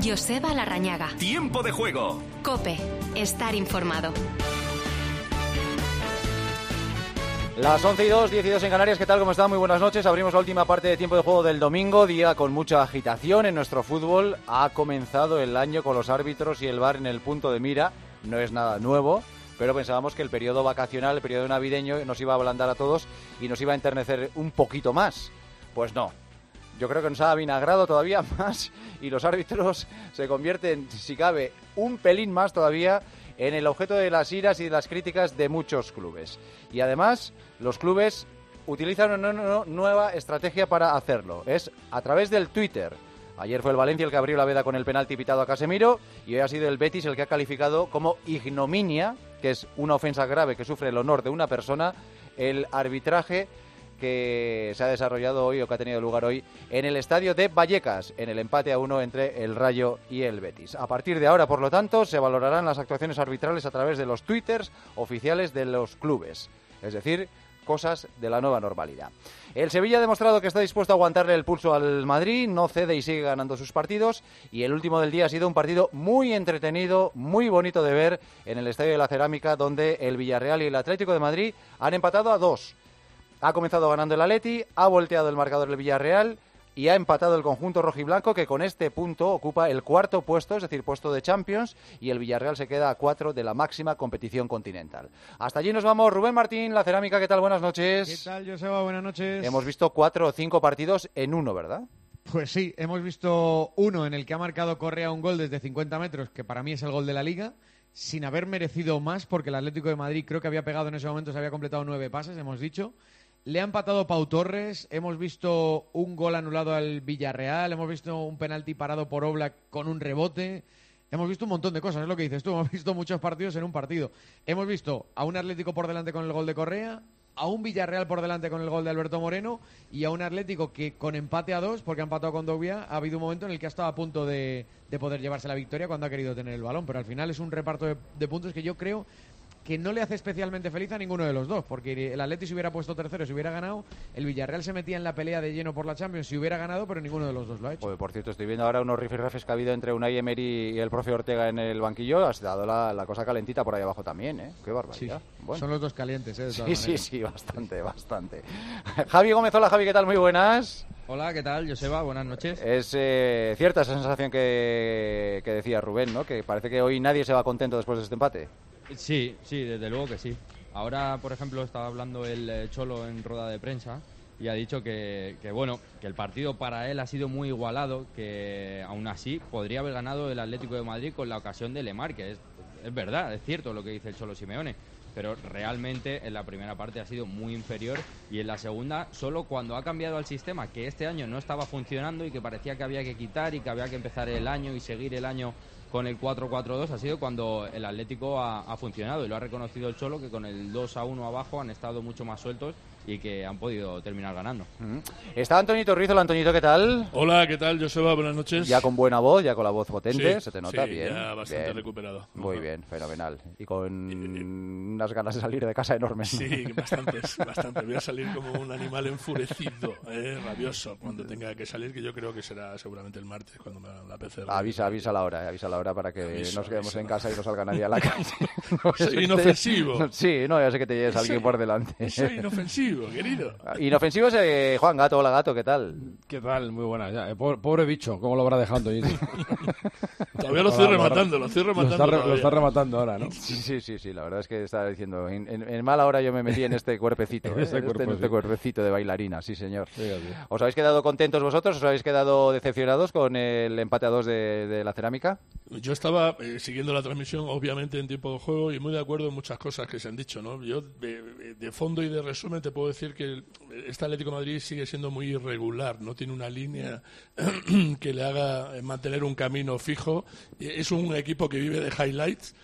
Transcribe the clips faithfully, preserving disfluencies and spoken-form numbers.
Joseba Larrañaga. Tiempo de juego. COPE. Estar informado. Las once y dos, diez y dos en Canarias. ¿Qué tal? ¿Cómo están? Muy buenas noches. Abrimos la última parte de Tiempo de Juego del domingo. Día con mucha agitación en nuestro fútbol. Ha comenzado el año con los árbitros y el V A R en el punto de mira. No es nada nuevo, pero pensábamos que el periodo vacacional, el periodo navideño, nos iba a ablandar a todos y nos iba a enternecer un poquito más. Pues no. Yo creo que nos ha avinagrado todavía más y los árbitros se convierten, si cabe, un pelín más todavía en el objeto de las iras y de las críticas de muchos clubes. Y además, los clubes utilizan una nueva estrategia para hacerlo. Es a través del Twitter. Ayer fue el Valencia el que abrió la veda con el penalti pitado a Casemiro y hoy ha sido el Betis el que ha calificado como ignominia, que es una ofensa grave que sufre el honor de una persona, el arbitraje que se ha desarrollado hoy o que ha tenido lugar hoy en el estadio de Vallecas, en el empate a uno entre el Rayo y el Betis. A partir de ahora, por lo tanto, se valorarán las actuaciones arbitrales a través de los twitters oficiales de los clubes, es decir, cosas de la nueva normalidad. El Sevilla ha demostrado que está dispuesto a aguantarle el pulso al Madrid, no cede y sigue ganando sus partidos, y el último del día ha sido un partido muy entretenido, muy bonito de ver en el Estadio de la Cerámica, donde el Villarreal y el Atlético de Madrid han empatado a dos. Ha comenzado ganando el Atleti, ha volteado el marcador del Villarreal y ha empatado el conjunto rojiblanco, que con este punto ocupa el cuarto puesto, es decir, puesto de Champions, y el Villarreal se queda a cuatro de la máxima competición continental. Hasta allí nos vamos. Rubén Martín, La Cerámica, ¿qué tal? Buenas noches. ¿Qué tal, Joseba? Buenas noches. Hemos visto cuatro o cinco partidos en uno, ¿verdad? Pues sí, hemos visto uno en el que ha marcado Correa un gol desde cincuenta metros, que para mí es el gol de la Liga, sin haber merecido más, porque el Atlético de Madrid creo que había pegado en ese momento, se había completado nueve pases, hemos dicho. Le ha empatado Pau Torres, hemos visto un gol anulado al Villarreal, hemos visto un penalti parado por Oblak con un rebote, hemos visto un montón de cosas, es lo que dices tú, hemos visto muchos partidos en un partido. Hemos visto a un Atlético por delante con el gol de Correa, a un Villarreal por delante con el gol de Alberto Moreno y a un Atlético que con empate a dos, porque ha empatado con Dogbia, ha habido un momento en el que ha estado a punto de, de poder llevarse la victoria cuando ha querido tener el balón, pero al final es un reparto de, de puntos que yo creo que no le hace especialmente feliz a ninguno de los dos, porque el Atleti se hubiera puesto tercero, si hubiera ganado, el Villarreal se metía en la pelea de lleno por la Champions si hubiera ganado, pero ninguno de los dos lo ha hecho. Pues, por cierto, estoy viendo ahora unos rifirrafes que ha habido entre Unai Emery y el profe Ortega en el banquillo. Has dado la, la cosa calentita por ahí abajo también, ¿eh? Qué barbaridad. Sí, bueno. Son los dos calientes, ¿eh? De sí, sí, sí, bastante, bastante. Javi Gómez, hola Javi, ¿qué tal? Muy buenas. Hola, ¿qué tal, Joseba? Buenas noches. Es eh, cierta esa sensación que, que decía Rubén, ¿no? Que parece que hoy nadie se va contento después de este empate. Sí, sí, desde luego que sí. Ahora, por ejemplo, estaba hablando el Cholo en rueda de prensa y ha dicho que, que, bueno, que el partido para él ha sido muy igualado, que aún así podría haber ganado el Atlético de Madrid con la ocasión de Lemar, que es, es verdad, es cierto lo que dice el Cholo Simeone, pero realmente en la primera parte ha sido muy inferior y en la segunda solo cuando ha cambiado el sistema, que este año no estaba funcionando y que parecía que había que quitar y que había que empezar el año y seguir el año con el cuatro cuatro dos, ha sido cuando el Atlético ha, ha funcionado y lo ha reconocido el Cholo, que con el dos a uno abajo han estado mucho más sueltos y que han podido terminar ganando. Mm. Está Antoñito Ruiz. Hola, Antoñito, ¿qué tal? Hola, ¿qué tal, Joseba? Buenas noches. Ya con buena voz, ya con la voz potente, sí, se te nota sí, bien. ya bastante bien. recuperado. Muy bien, fenomenal. Y con eh, unas ganas de salir de casa enormes. Sí, bastantes, bastante. Voy a salir como un animal enfurecido, eh, rabioso, cuando tenga que salir, que yo creo que será seguramente el martes, cuando me hagan la P C R. Avisa, avisa la hora, eh, avisa la hora para que Aviso, nos quedemos avisa. en casa y no salga nadie a la calle. No, Soy inofensivo. Te... Sí, no, ya sé que te lleves a Soy, alguien por delante. Soy inofensivo, querido. Inofensivo es eh, Juan Gato. Hola, Gato, ¿qué tal? ¿Qué tal? Muy buena. Ya, eh, pobre, pobre bicho, ¿cómo lo habrá dejado? Todavía lo estoy rematando, lo estoy rematando. Lo está, lo está rematando ahora, ¿no? Sí, sí, sí, sí, la verdad es que estaba diciendo, en, en, en mala hora yo me metí en este cuerpecito, en este, ¿eh? cuerpo, en este sí. cuerpecito de bailarina, sí, señor. Fíjate. ¿Os habéis quedado contentos vosotros? ¿Os habéis quedado decepcionados con el empate a dos de, de la Cerámica? Yo estaba eh, siguiendo la transmisión, obviamente, en tiempo de juego y muy de acuerdo en muchas cosas que se han dicho, ¿no? Yo, de, de fondo y de resumen, te puedo decir que este Atlético de Madrid sigue siendo muy irregular, no tiene una línea que le haga mantener un camino fijo. Es un equipo que vive de highlights.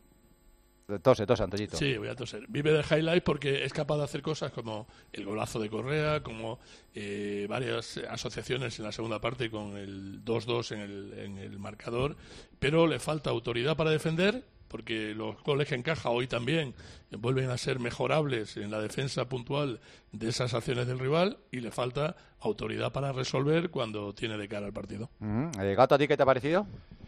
Tose, tose, Antoñito. Sí, voy a toser. Vive de highlights porque es capaz de hacer cosas como el golazo de Correa, como eh, varias asociaciones en la segunda parte con el dos dos en el, en el marcador, pero le falta autoridad para defender, porque los goles que encaja hoy también vuelven a ser mejorables en la defensa puntual de esas acciones del rival, y le falta autoridad para resolver cuando tiene de cara el partido. Uh-huh. eh, Gato, ¿a ti qué te ha parecido?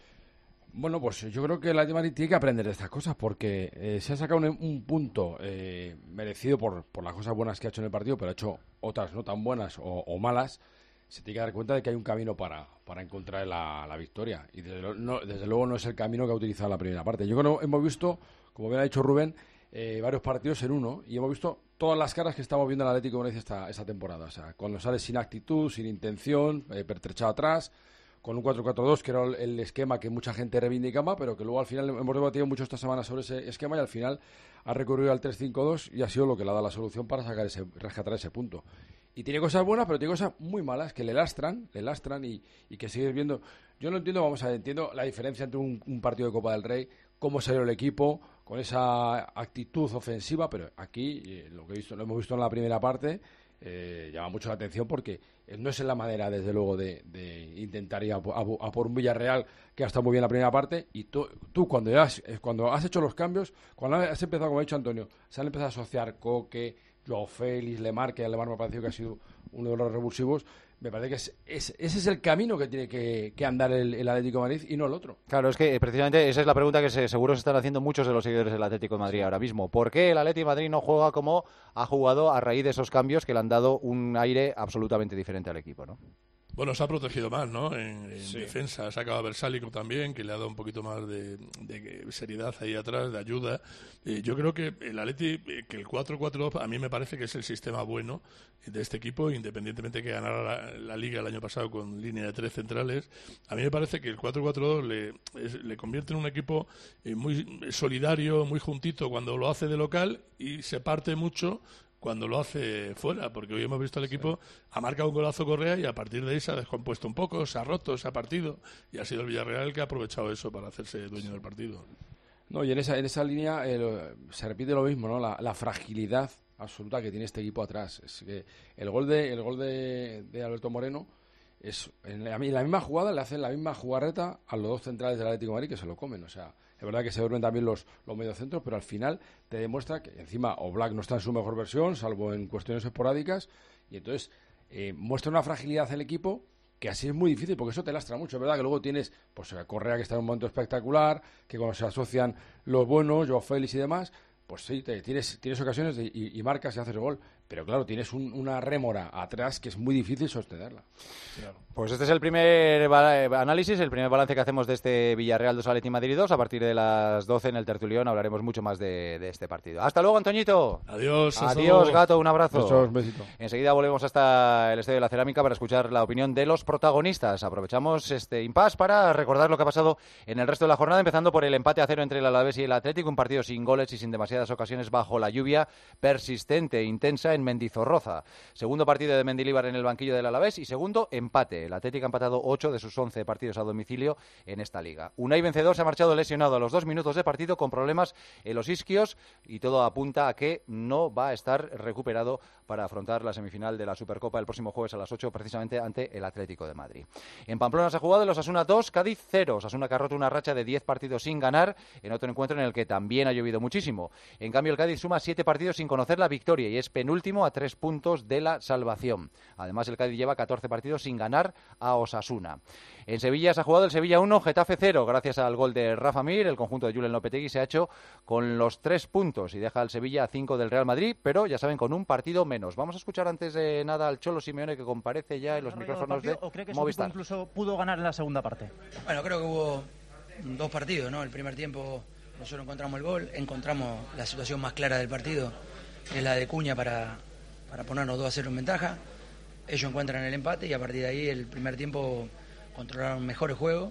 Bueno, pues yo creo que el Atlético de Madrid tiene que aprender de estas cosas, porque eh, se ha sacado un, un punto eh, merecido por, por las cosas buenas que ha hecho en el partido, pero ha hecho otras no tan buenas o, o malas. Se tiene que dar cuenta de que hay un camino para, para encontrar la, la victoria, y desde, lo, no, desde luego no es el camino que ha utilizado la primera parte. Yo creo que hemos visto, como bien ha dicho Rubén, eh, varios partidos en uno, y hemos visto todas las caras que estamos viendo en el Atlético de Madrid esta, esta temporada. O sea, cuando sale sin actitud, sin intención, eh, pertrechado atrás, con un cuatro cuatro dos, que era el esquema que mucha gente reivindicaba, pero que luego al final hemos debatido mucho esta semana sobre ese esquema, y al final ha recurrido al tres cinco dos y ha sido lo que le ha dado la solución para sacar ese, rescatar ese punto. Y tiene cosas buenas, pero tiene cosas muy malas que le lastran, le lastran y, y que sigues viendo. Yo no entiendo, vamos a ver, entiendo la diferencia entre un, un partido de Copa del Rey, cómo salió el equipo, con esa actitud ofensiva, pero aquí, eh, lo que he visto, lo hemos visto en la primera parte, eh, llama mucho la atención, porque no es la manera, desde luego, de, de intentar ir a, a, a por un Villarreal que ha estado muy bien la primera parte, y tú, tú cuando, has, cuando has hecho los cambios, cuando has empezado, como ha dicho Antonio, se han empezado a asociar Coque, Joao Félix, Lemar, que a Lemar me ha parecido que ha sido uno de los revulsivos. Me parece que es, es, ese es el camino que tiene que, que andar el, el Atlético de Madrid, y no el otro. Claro, es que precisamente esa es la pregunta que se, seguro se están haciendo muchos de los seguidores del Atlético de Madrid ahora mismo. ¿Por qué el Atlético de Madrid no juega como ha jugado a raíz de esos cambios que le han dado un aire absolutamente diferente al equipo, ¿no? Bueno, se ha protegido más, ¿no? En, en sí. defensa ha sacado a Versálico también, que le ha dado un poquito más de, de seriedad ahí atrás, de ayuda. Eh, yo creo que el Atleti, eh, que el cuatro cuatro dos, a mí me parece que es el sistema bueno de este equipo, independientemente que ganara la, la Liga el año pasado con línea de tres centrales. A mí me parece que el cuatro cuatro dos le, es, le convierte en un equipo eh, muy solidario, muy juntito cuando lo hace de local, y se parte mucho cuando lo hace fuera, porque hoy hemos visto al equipo, sí. ha marcado un golazo Correa, y a partir de ahí se ha descompuesto un poco, se ha roto, se ha partido, y ha sido el Villarreal el que ha aprovechado eso para hacerse dueño del partido. No, y en esa en esa línea eh, se repite lo mismo, ¿no? La, la fragilidad absoluta que tiene este equipo atrás. Es que el gol de el gol de, de Alberto Moreno es en la, en la misma jugada le hacen la misma jugarreta a los dos centrales del Atlético de Madrid, que se lo comen. O sea, es verdad que se duermen también los, los mediocentros, pero al final te demuestra que encima Oblak no está en su mejor versión, salvo en cuestiones esporádicas, y entonces eh, muestra una fragilidad el equipo que así es muy difícil, porque eso te lastra mucho. Es verdad que luego tienes pues Correa, que está en un momento espectacular, que cuando se asocian los buenos, Joao Félix y demás, pues sí, te, tienes, tienes ocasiones de, y, y marcas y haces el gol. Pero claro, tienes un, una rémora atrás que es muy difícil sostenerla. Claro. Pues este es el primer análisis, el primer balance que hacemos de este Villarreal dos Atleti Madrid dos. A partir de las doce en el Tertulión hablaremos mucho más de, de este partido. ¡Hasta luego, Antoñito! Adiós. Adiós, Gato, un abrazo. Muchos besitos. Enseguida volvemos hasta el Estadio de la Cerámica para escuchar la opinión de los protagonistas. Aprovechamos este impasse para recordar lo que ha pasado en el resto de la jornada, empezando por el empate a cero entre el Alavés y el Atlético, un partido sin goles y sin demasiadas ocasiones bajo la lluvia persistente e intensa en Mendizorroza. Segundo partido de Mendilibar en el banquillo del Alavés, y segundo empate. El Atlético ha empatado ocho de sus once partidos a domicilio en esta liga. Unai Vencedor se ha marchado lesionado a los dos minutos de partido con problemas en los isquios, y todo apunta a que no va a estar recuperado para afrontar la semifinal de la Supercopa el próximo jueves a las ocho, precisamente ante el Atlético de Madrid. En Pamplona se ha jugado el Osasuna dos, Cádiz cero. Osasuna que ha roto una racha de diez partidos sin ganar en otro encuentro en el que también ha llovido muchísimo. En cambio, el Cádiz suma siete partidos sin conocer la victoria y es penúltimo a tres puntos de la salvación. Además, el Cádiz lleva catorce partidos sin ganar a Osasuna. En Sevilla se ha jugado el Sevilla uno, Getafe cero. Gracias al gol de Rafa Mir, el conjunto de Julen Lopetegui se ha hecho con los tres puntos y deja al Sevilla a cinco del Real Madrid, pero ya saben, con un partido menos. Vamos a escuchar antes de nada al Cholo Simeone, que comparece ya en los micrófonos de ¿O cree que Movistar. Incluso pudo ganar en la segunda parte? Bueno, creo que hubo dos partidos, ¿no? El primer tiempo nosotros encontramos el gol, encontramos la situación más clara del partido, que es la de Cuña para, para ponernos dos a cero en ventaja. Ellos encuentran el empate y a partir de ahí el primer tiempo controlaron mejor el juego,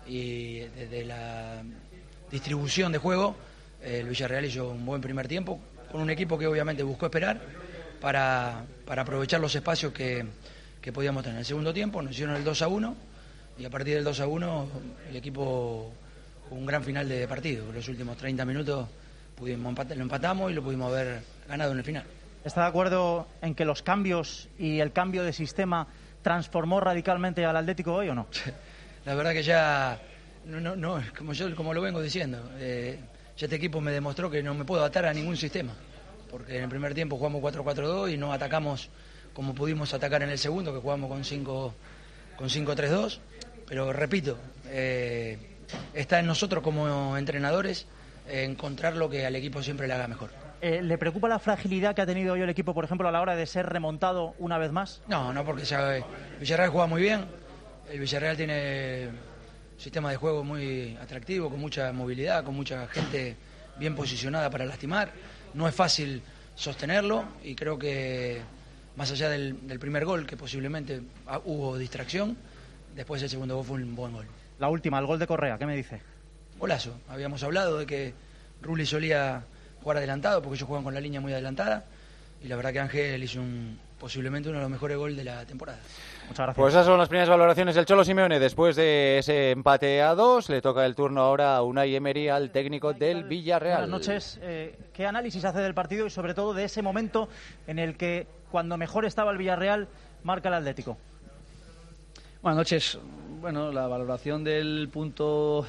y desde la distribución de juego el Villarreal hizo un buen primer tiempo con un equipo que obviamente buscó esperar para, para aprovechar los espacios que, que podíamos tener. En el segundo tiempo nos hicieron el dos a uno y a partir del dos a uno el equipo jugó un gran final de partido. Los últimos treinta minutos pudimos empatar, lo empatamos y lo pudimos haber ganado en el final. ¿Está de acuerdo en que los cambios y el cambio de sistema transformó radicalmente al Atlético hoy o no? La verdad que ya, no, no, no como yo como lo vengo diciendo, eh, ya este equipo me demostró que no me puedo atar a ningún sistema, porque en el primer tiempo jugamos cuatro cuatro dos y no atacamos como pudimos atacar en el segundo, que jugamos con cinco con cinco tres dos, pero repito, eh, está en nosotros como entrenadores eh, encontrar lo que al equipo siempre le haga mejor. Eh, ¿Le preocupa la fragilidad que ha tenido hoy el equipo, por ejemplo, a la hora de ser remontado una vez más? No, no, porque ya, eh, Villarreal juega muy bien, el Villarreal tiene un sistema de juego muy atractivo, con mucha movilidad, con mucha gente bien posicionada para lastimar, no es fácil sostenerlo y creo que más allá del, del primer gol, que posiblemente ah, hubo distracción, después el segundo gol fue un buen gol. La última, el gol de Correa, ¿qué me dice? Golazo, habíamos hablado de que Rulli solía jugar adelantado porque ellos juegan con la línea muy adelantada y la verdad que Ángel hizo un, posiblemente uno de los mejores goles de la temporada. Muchas gracias. Pues esas son las primeras valoraciones del Cholo Simeone. Después de ese empate a dos, le toca el turno ahora a Unai Emery, al técnico del Villarreal. Buenas noches. Eh, ¿Qué análisis hace del partido y sobre todo de ese momento en el que, cuando mejor estaba el Villarreal, marca el Atlético? Buenas noches. Bueno, la valoración del punto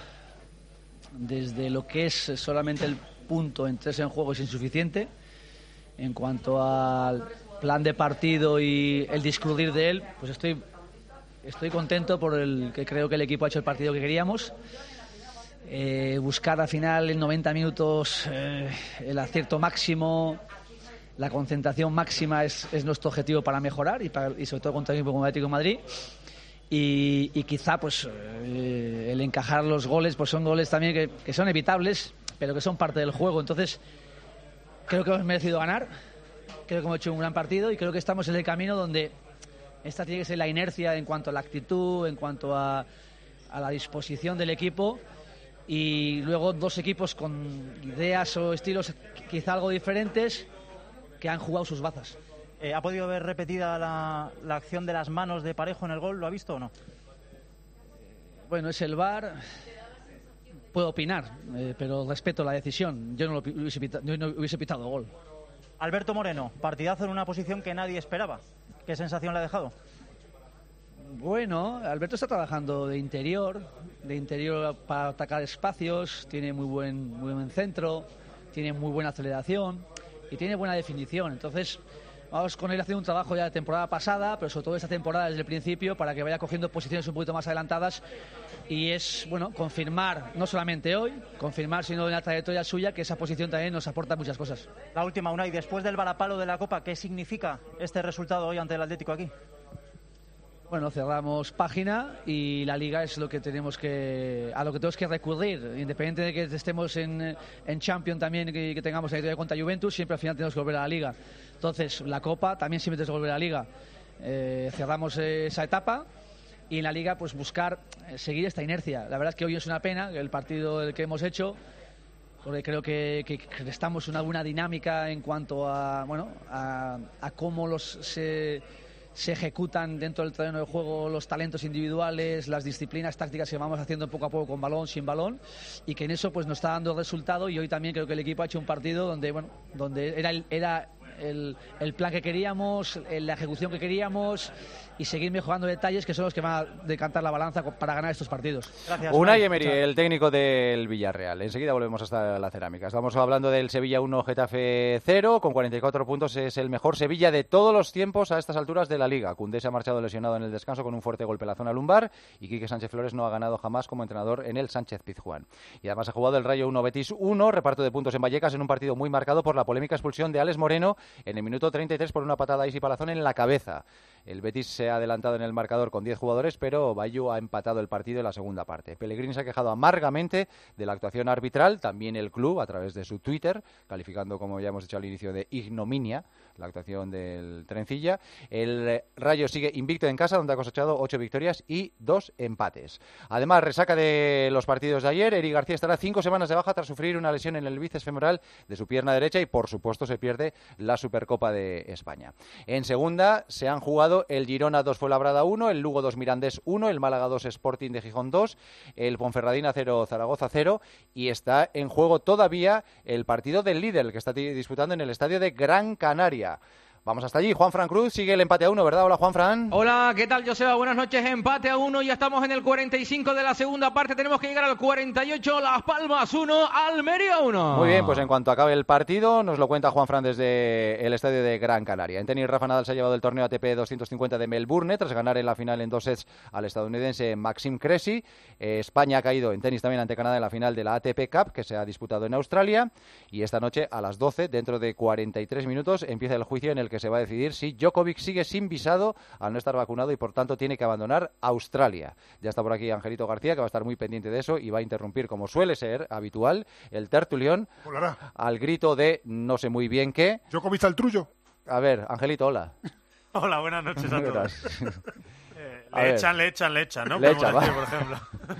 desde lo que es solamente el punto en tres en juego es insuficiente. En cuanto al plan de partido y el discurrir de él, pues estoy estoy contento por el que creo que el equipo ha hecho el partido que queríamos. Eh, buscar al final en noventa minutos eh, el acierto máximo, la concentración máxima es, es nuestro objetivo para mejorar y, para, y sobre todo contra el equipo como Atlético de Madrid. Y, y quizá pues eh, el encajar los goles pues son goles también que, que son evitables, pero que son parte del juego. Entonces creo que hemos merecido ganar, creo que hemos hecho un gran partido y creo que estamos en el camino donde esta tiene que ser la inercia en cuanto a la actitud, en cuanto a, a la disposición del equipo, y luego dos equipos con ideas o estilos quizá algo diferentes que han jugado sus bazas. Eh, ¿Ha podido ver repetida la, la acción de las manos de Parejo en el gol? ¿Lo ha visto o no? Bueno, es el V A R. Puedo opinar, eh, pero respeto la decisión. Yo no, lo, hubiese, pitado, yo no hubiese pitado gol. Alberto Moreno, partidazo en una posición que nadie esperaba. ¿Qué sensación le ha dejado? Bueno, Alberto está trabajando de interior, de interior para atacar espacios, tiene muy buen, muy buen centro, tiene muy buena aceleración y tiene buena definición. Entonces, vamos con él haciendo un trabajo ya de temporada pasada, pero sobre todo esta temporada desde el principio, para que vaya cogiendo posiciones un poquito más adelantadas. Y es, bueno, confirmar, no solamente hoy, confirmar, sino en la trayectoria suya, que esa posición también nos aporta muchas cosas. La última, Unai, después del varapalo de la Copa, ¿qué significa este resultado hoy ante el Atlético aquí? Bueno, cerramos página y la Liga es lo que tenemos que, a lo que tenemos que recurrir, independiente de que estemos en, en Champions también, que, que tengamos la victoria contra Juventus, siempre al final tenemos que volver a la Liga. Entonces, la Copa también siempre tenemos que volver a la Liga. Eh, cerramos esa etapa y en la Liga pues buscar eh, seguir esta inercia. La verdad es que hoy es una pena el partido el que hemos hecho, porque creo que, que, que estamos en una buena dinámica en cuanto a, bueno, a, a cómo los se se ejecutan dentro del terreno de juego los talentos individuales, las disciplinas tácticas que vamos haciendo poco a poco con balón, sin balón, y que en eso pues nos está dando resultado. Y hoy también creo que el equipo ha hecho un partido donde, bueno, donde era el, era el, el plan que queríamos, la ejecución que queríamos, y seguir mejorando detalles que son los que van a decantar la balanza para ganar estos partidos. Gracias, Unai Emery, el técnico del Villarreal. Enseguida volvemos hasta la cerámica. Estamos hablando del Sevilla uno, Getafe cero, con cuarenta y cuatro puntos. Es el mejor Sevilla de todos los tiempos a estas alturas de la Liga. Koundé se ha marchado lesionado en el descanso con un fuerte golpe en la zona lumbar, y Quique Sánchez Flores no ha ganado jamás como entrenador en el Sánchez Pizjuán. Y además ha jugado el Rayo uno, Betis uno, reparto de puntos en Vallecas, en un partido muy marcado por la polémica expulsión de Alex Moreno en el minuto treinta y tres por una patada a Isi Palazón en la cabeza. El Betis se ha adelantado en el marcador con diez jugadores, pero Bayu ha empatado el partido en la segunda parte. Pellegrini se ha quejado amargamente de la actuación arbitral, también el club a través de su Twitter, calificando, como ya hemos dicho al inicio, de ignominia la actuación del Trencilla. El Rayo sigue invicto en casa, donde ha cosechado ocho victorias y dos empates. Además, resaca de los partidos de ayer. Eric García estará cinco semanas de baja tras sufrir una lesión en el bíceps femoral de su pierna derecha y, por supuesto, se pierde la Supercopa de España. En segunda se han jugado el Girona dos, Fuenlabrada uno, el Lugo dos, Mirandés uno, el Málaga dos, Sporting de Gijón dos, el Ponferradina cero, Zaragoza cero, y está en juego todavía el partido del líder, que está disputando en el estadio de Gran Canaria. Vamos hasta allí. Juanfran Cruz, sigue el empate a uno, ¿verdad? Hola, Juanfran. Hola, ¿qué tal, Joseba? Buenas noches. Empate a uno, ya estamos en el cuarenta y cinco de la segunda parte. Tenemos que llegar al cuarenta y ocho. Las Palmas uno, Almería uno. Muy bien, pues en cuanto acabe el partido, nos lo cuenta Juanfran desde el estadio de Gran Canaria. En tenis, Rafa Nadal se ha llevado el torneo A T P doscientos cincuenta de Melbourne tras ganar en la final en dos sets al estadounidense Maxime Cressy. Eh, España ha caído en tenis también ante Canadá en la final de la A T P Cup, que se ha disputado en Australia. Y esta noche, a las doce, dentro de cuarenta y tres minutos, empieza el juicio en el que se va a decidir si Djokovic sigue sin visado al no estar vacunado y por tanto tiene que abandonar Australia. Ya está por aquí Angelito García, que va a estar muy pendiente de eso y va a interrumpir, como suele ser habitual, el tertulión Volará. al grito de no sé muy bien qué. ¿Djokovic al trullo? A ver, Angelito, hola. Hola, buenas noches a todos. Eh, le ver. echan, le echan, le echan, ¿no? Le Podemos echan, decir, va. por ejemplo.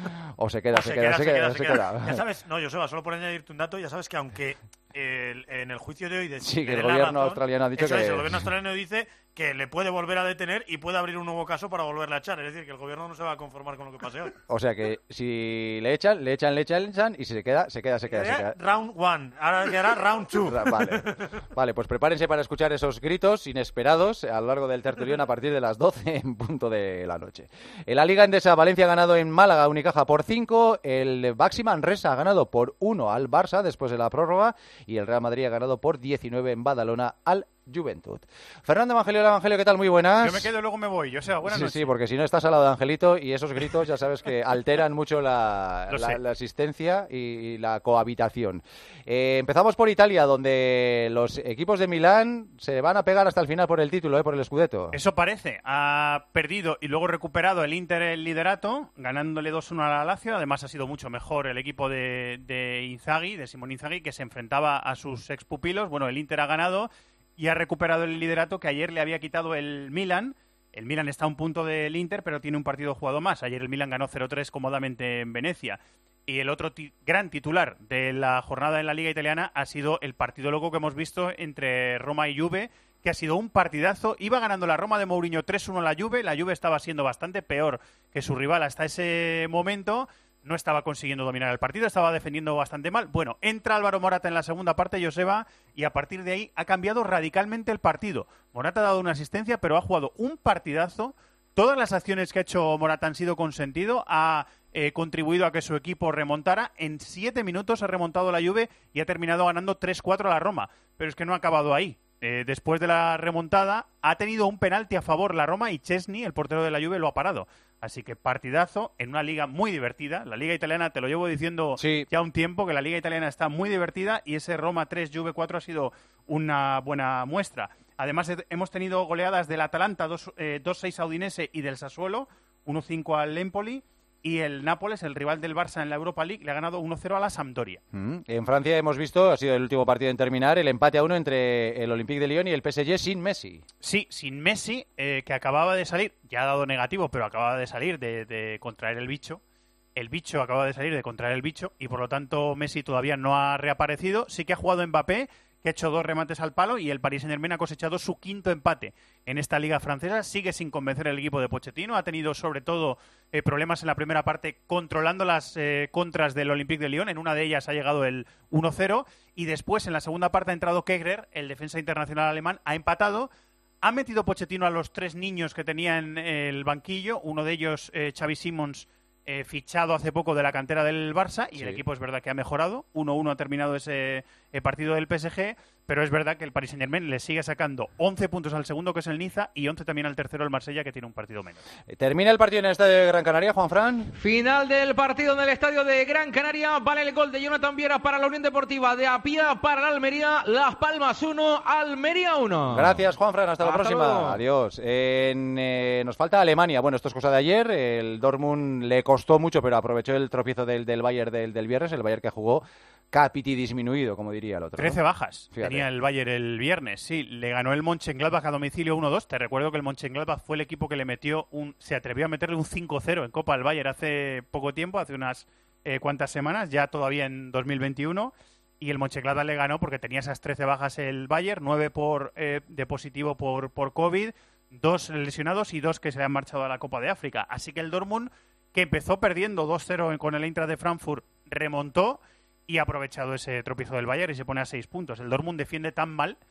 O se queda, O se, queda, se queda, se queda. Ya sabes, no, Joseba, solo por añadirte un dato, ya sabes que aunque el- en el juicio de hoy... De, Sí, que el de la gobierno razón, australiano ha dicho eso que- es, el gobierno australiano dice que le puede volver a detener y puede abrir un nuevo caso para volverle a echar. Es decir, que el gobierno no se va a conformar con lo que pase hoy. O sea que si le echan, le echan, le echan, le echan y si se queda, se queda, se queda, se queda. Round one, ahora llegará round two. Ra- Vale. Vale, pues prepárense para escuchar esos gritos inesperados a lo largo del tertulión a partir de las doce en punto de la noche. En la Liga Endesa, Valencia ha ganado en Málaga, Unicaja por cinco, el Baxi Manresa ha ganado por uno al Barça después de la prórroga y el Real Madrid ha ganado por diecinueve en Badalona al Juventud. Fernando Evangelio, hola Evangelio, ¿qué tal? Muy buenas. Yo me quedo y luego me voy. Yo sé, buenas Sí, noches. sí, porque si no estás al lado de Angelito y esos gritos ya sabes que alteran mucho la, Lo la- sé. la asistencia y, y la cohabitación. Eh, empezamos por Italia, donde los equipos de Milán se van a pegar hasta el final por el título, eh, por el Scudetto. Eso parece. Ha perdido y luego recuperado el Inter el liderato, ganándole dos uno a la Lazio. Además ha sido mucho mejor el equipo de, de Inzaghi, de Simón Inzaghi, que se enfrentaba a sus expupilos. Bueno, el Inter ha ganado y ha recuperado el liderato que ayer le había quitado el Milan. El Milan está a un punto del Inter, pero tiene un partido jugado más. Ayer el Milan ganó cero tres cómodamente en Venecia. Y el otro ti- gran titular de la jornada en la Liga Italiana ha sido el partido loco que hemos visto entre Roma y Juve, que ha sido un partidazo. Iba ganando la Roma de Mourinho tres uno a la Juve. La Juve estaba siendo bastante peor que su rival hasta ese momento. No estaba consiguiendo dominar el partido, estaba defendiendo bastante mal. Bueno, entra Álvaro Morata en la segunda parte, Joseba, y a partir de ahí ha cambiado radicalmente el partido. Morata ha dado una asistencia, pero ha jugado un partidazo. Todas las acciones que ha hecho Morata han sido con sentido. Ha eh, contribuido a que su equipo remontara. En siete minutos ha remontado la Juve y ha terminado ganando tres cuatro a la Roma. Pero es que no ha acabado ahí. Eh, después de la remontada, ha tenido un penalti a favor la Roma y Chesney, el portero de la Juve, lo ha parado. Así que partidazo en una liga muy divertida. La liga italiana, te lo llevo diciendo Sí. ya un tiempo, que la liga italiana está muy divertida y ese Roma tres, Juve cuatro ha sido una buena muestra. Además, he- hemos tenido goleadas del Atalanta, dos seis a Udinese y del Sassuolo, uno cinco al Empoli. Y el Nápoles, el rival del Barça en la Europa League, le ha ganado uno cero a la Sampdoria. Mm. En Francia hemos visto, ha sido el último partido en terminar, el empate a uno entre el Olympique de Lyon y el P S G sin Messi. Sí, sin Messi, eh, que acababa de salir, ya ha dado negativo, pero acababa de salir de, de contraer el bicho. El bicho acaba de salir de contraer el bicho y por lo tanto Messi todavía no ha reaparecido. Sí que ha jugado Mbappé, que ha hecho dos remates al palo y el Paris Saint-Germain ha cosechado su quinto empate en esta liga francesa. Sigue sin convencer el equipo de Pochettino. Ha tenido sobre todo eh, problemas en la primera parte controlando las eh, contras del Olympique de Lyon. En una de ellas ha llegado el uno cero y después en la segunda parte ha entrado Kegler, el defensa internacional alemán, ha empatado. Ha metido Pochettino a los tres niños que tenía en el banquillo. Uno de ellos, eh, Xavi Simons, eh, fichado hace poco de la cantera del Barça, y Sí. el equipo es verdad que ha mejorado. uno uno ha terminado ese eh, partido del P S G, pero es verdad que el Paris Saint-Germain le sigue sacando once puntos al segundo, que es el Niza, y once también al tercero, el Marsella, que tiene un partido menos. Eh, Termina el partido en el estadio de Gran Canaria, Juanfran. Final del partido en el estadio de Gran Canaria. Vale el gol de Jonathan Viera para la Unión Deportiva de Apia, para la Almería. Las Palmas uno, Almería uno. Gracias, Juanfran. Hasta la Hasta próxima. luego. Adiós. En, eh, nos falta Alemania. Bueno, esto es cosa de ayer. El Dortmund le costó mucho, pero aprovechó el tropiezo del, del Bayern del, del viernes. El Bayern que jugó capiti disminuido, como diría el otro, ¿no? trece bajas Fíjate. tenía el Bayern el viernes, sí. Le ganó el Mönchengladbach a domicilio uno dos. Te recuerdo que el Mönchengladbach fue el equipo que le metió un, se atrevió a meterle un cinco cero en Copa al Bayern hace poco tiempo, hace unas eh, cuantas semanas, ya todavía en dos mil veintiuno. Y el Mönchengladbach le ganó porque tenía esas trece bajas el Bayern, nueve por, eh, de positivo por, por COVID, dos lesionados y dos que se le han marchado a la Copa de África. Así que el Dortmund, que empezó perdiendo dos cero con el Eintracht de Frankfurt, remontó y ha aprovechado ese tropiezo del Bayern y se pone a seis puntos. El Dortmund defiende tan mal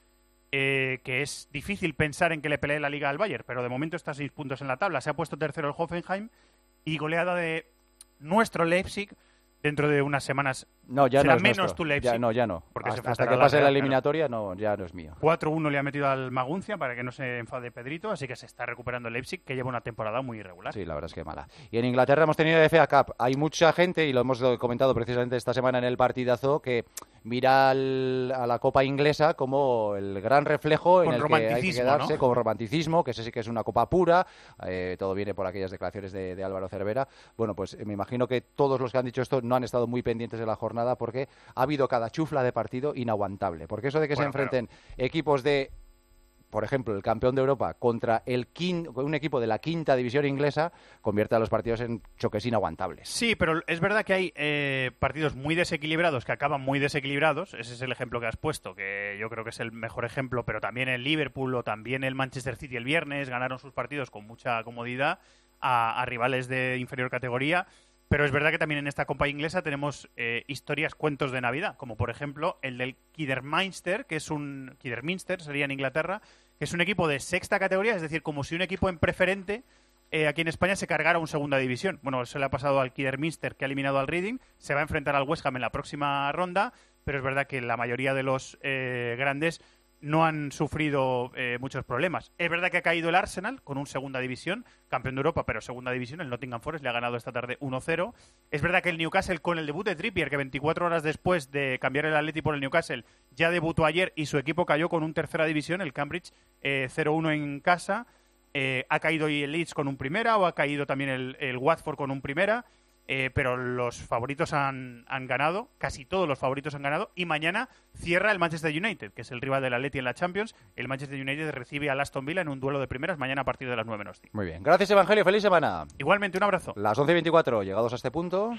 eh, que es difícil pensar en que le pelee la Liga al Bayern, pero de momento está a seis puntos en la tabla. Se ha puesto tercero el Hoffenheim y goleada de nuestro Leipzig. Dentro de unas semanas no, ya será no es menos nuestro. tu Leipzig. Ya no, ya no. Porque hasta, se hasta que la pase la Real, eliminatoria, no, ya no es mío. cuatro uno le ha metido al Maguncia para que no se enfade Pedrito, así que se está recuperando el Leipzig, que lleva una temporada muy irregular. Sí, la verdad es que mala. Y en Inglaterra hemos tenido F A Cup. Hay mucha gente, y lo hemos comentado precisamente esta semana en el partidazo, que mira al, a la Copa Inglesa como el gran reflejo con en el que hay que quedarse, ¿no? con romanticismo, que ese sí que es una copa pura. Eh, todo viene por aquellas declaraciones de, de Álvaro Cervera. Bueno, pues eh, me imagino que todos los que han dicho esto no han estado muy pendientes de la jornada, porque ha habido cada chufla de partido inaguantable. Porque eso de que bueno, se enfrenten claro. equipos de, por ejemplo, el campeón de Europa contra el quin, un equipo de la quinta división inglesa, convierte a los partidos en choques inaguantables. Sí, pero es verdad que hay eh, partidos muy desequilibrados que acaban muy desequilibrados. Ese es el ejemplo que has puesto, que yo creo que es el mejor ejemplo, pero también el Liverpool o también el Manchester City el viernes ganaron sus partidos con mucha comodidad a, a rivales de inferior categoría. Pero es verdad que también en esta Copa Inglesa tenemos eh, historias, cuentos de Navidad, como por ejemplo el del Kidderminster, que es un... Kidderminster sería en Inglaterra, que es un equipo de sexta categoría, es decir, como si un equipo en preferente eh, aquí en España se cargara un segunda división. Bueno, eso le ha pasado al Kidderminster, que ha eliminado al Reading, se va a enfrentar al West Ham en la próxima ronda, pero es verdad que la mayoría de los eh, grandes no han sufrido eh, muchos problemas. Es verdad que ha caído el Arsenal con un segunda división, campeón de Europa, pero segunda división. El Nottingham Forest le ha ganado esta tarde uno cero. Es verdad que el Newcastle, con el debut de Trippier, que veinticuatro horas después de cambiar el Atleti por el Newcastle, ya debutó ayer y su equipo cayó con un tercera división, el Cambridge, eh, cero uno en casa. Eh, ha caído hoy el Leeds con un primera, o ha caído también el, el Watford con un primera. Eh, pero los favoritos han, han ganado, casi todos los favoritos han ganado, y mañana cierra el Manchester United, que es el rival del Atleti en la Champions. El Manchester United recibe al Aston Villa en un duelo de primeras mañana a partir de las nueve menos cinco. Muy bien, gracias Evangelio, feliz semana. Igualmente, un abrazo. Las once y veinticuatro, llegados a este punto.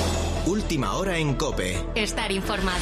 Última hora en COPE. Estar informado.